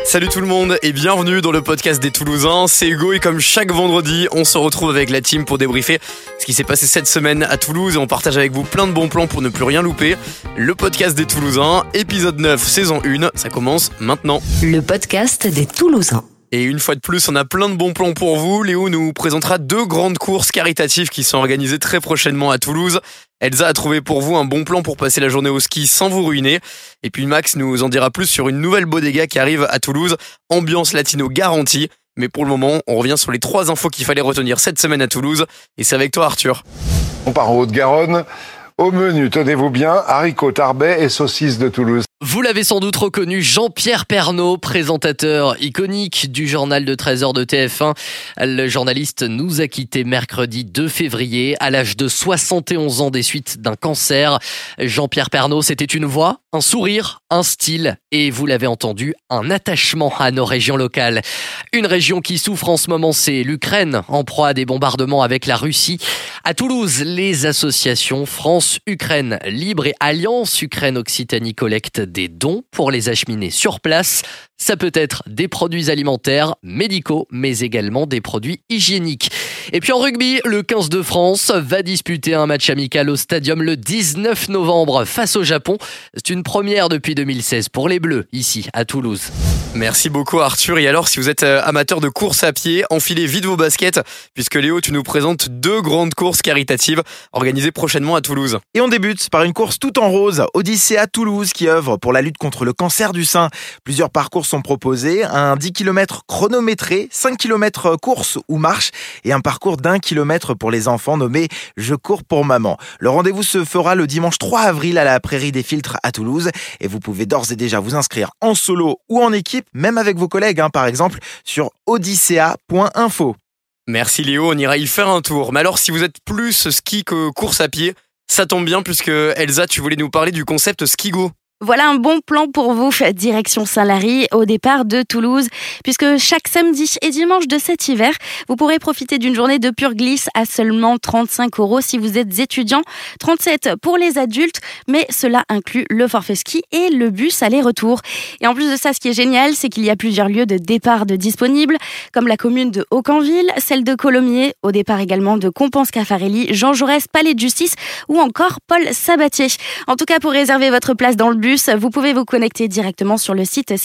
Salut tout le monde et bienvenue dans le podcast des Toulousains, c'est Hugo et comme chaque vendredi, on se retrouve avec la team pour débriefer ce qui s'est passé cette semaine à Toulouse et on partage avec vous plein de bons plans pour ne plus rien louper. Le podcast des Toulousains, épisode 9, saison 1, ça commence maintenant. Le podcast des Toulousains. Et une fois de plus, on a plein de bons plans pour vous. Léo nous présentera 2 grandes courses caritatives qui sont organisées très prochainement à Toulouse. Elsa a trouvé pour vous un bon plan pour passer la journée au ski sans vous ruiner. Et puis Max nous en dira plus sur une nouvelle bodega qui arrive à Toulouse. Ambiance latino garantie. Mais pour le moment, on revient sur les 3 infos qu'il fallait retenir cette semaine à Toulouse. Et c'est avec toi Arthur. On part en Haute-Garonne. Au menu, tenez-vous bien, haricots, tarbais et saucisses de Toulouse. Vous l'avez sans doute reconnu, Jean-Pierre Pernaut, présentateur iconique du journal de 13h de TF1. Le journaliste nous a quittés mercredi 2 février à l'âge de 71 ans des suites d'un cancer. Jean-Pierre Pernaut, c'était une voix, un sourire, un style et, vous l'avez entendu, un attachement à nos régions locales. Une région qui souffre en ce moment, c'est l'Ukraine, en proie à des bombardements avec la Russie. À Toulouse, les associations France-Ukraine Libre et Alliance Ukraine-Occitanie collectent des dons pour les acheminer sur place. Ça peut être des produits alimentaires, médicaux, mais également des produits hygiéniques. Et puis en rugby, le 15 de France va disputer un match amical au Stadium le 19 novembre face au Japon. C'est une première depuis 2016 pour les Bleus, ici à Toulouse. Merci beaucoup Arthur. Et alors, si vous êtes amateur de course à pied, enfilez vite vos baskets, puisque Léo, tu nous présentes 2 grandes courses caritatives organisées prochainement à Toulouse. Et on débute par une course tout en rose, Odyssée à Toulouse, qui œuvre pour la lutte contre le cancer du sein. Plusieurs parcours sont proposés, un 10 km chronométré, 5 km course ou marche, et un parcours d'1 km pour les enfants nommé « Je cours pour maman ». Le rendez-vous se fera le dimanche 3 avril à la Prairie des Filtres à Toulouse, et vous pouvez d'ores et déjà vous inscrire en solo ou en équipe, même avec vos collègues, par exemple, sur odyssea.info. Merci Léo, on ira y faire un tour. Mais alors, si vous êtes plus ski que course à pied, ça tombe bien puisque Elsa, tu voulais nous parler du concept Skigo. Voilà un bon plan pour vous, direction Saint-Lary, au départ de Toulouse, puisque chaque samedi et dimanche de cet hiver, vous pourrez profiter d'une journée de pure glisse à seulement 35 € si vous êtes étudiant, 37 pour les adultes, mais cela inclut le forfait ski et le bus aller-retour. Et en plus de ça, ce qui est génial, c'est qu'il y a plusieurs lieux de départ disponibles, comme la commune de Aucanville, celle de Colomiers, au départ également de Compense-Caffarelli, Jean Jaurès, Palais de Justice ou encore Paul Sabatier. En tout cas, pour réserver votre place dans le bus, vous pouvez vous connecter directement sur le site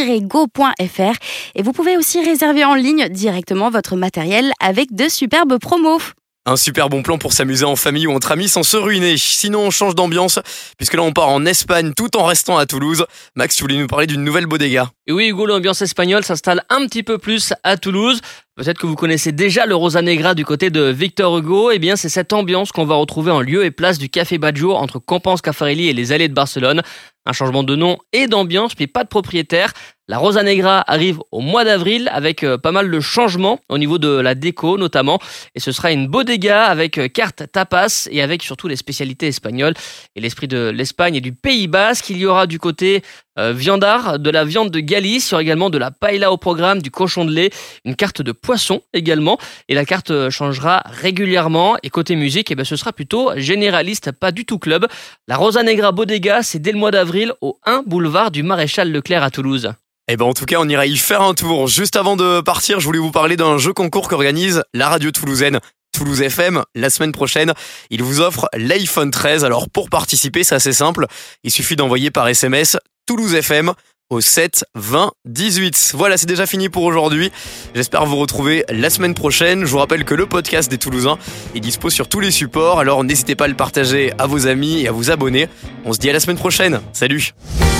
ski-go.fr et vous pouvez aussi réserver en ligne directement votre matériel avec de superbes promos. Un super bon plan pour s'amuser en famille ou entre amis sans se ruiner. Sinon, on change d'ambiance, puisque là, on part en Espagne tout en restant à Toulouse. Max, tu voulais nous parler d'une nouvelle bodega. Et oui, Hugo, l'ambiance espagnole s'installe un petit peu plus à Toulouse. Peut-être que vous connaissez déjà le Rosa Negra du côté de Victor Hugo. Eh bien, c'est cette ambiance qu'on va retrouver en lieu et place du Café Badjour entre Compense-Caffarelli et les allées de Barcelone. Un changement de nom et d'ambiance, mais pas de propriétaire. La Rosa Negra arrive au mois d'avril avec pas mal de changements au niveau de la déco notamment. Et ce sera une bodega avec carte tapas et avec surtout les spécialités espagnoles et l'esprit de l'Espagne et du Pays Basque. Il y aura du côté viandard, de la viande de Galice, il y aura également de la paella au programme, du cochon de lait, une carte de poisson également. Et la carte changera régulièrement. Et côté musique, ce sera plutôt généraliste, pas du tout club. La Rosa Negra Bodega, c'est dès le mois d'avril au 1 boulevard du Maréchal Leclerc à Toulouse. En tout cas, on ira y faire un tour. Juste avant de partir, je voulais vous parler d'un jeu concours qu'organise la radio toulousaine. Toulouse FM, la semaine prochaine, il vous offre l'iPhone 13. Alors pour participer, c'est assez simple. Il suffit d'envoyer par SMS Toulouse FM au 7 20 18. Voilà, c'est déjà fini pour aujourd'hui. J'espère vous retrouver la semaine prochaine. Je vous rappelle que le podcast des Toulousains est dispo sur tous les supports. Alors n'hésitez pas à le partager à vos amis et à vous abonner. On se dit à la semaine prochaine. Salut!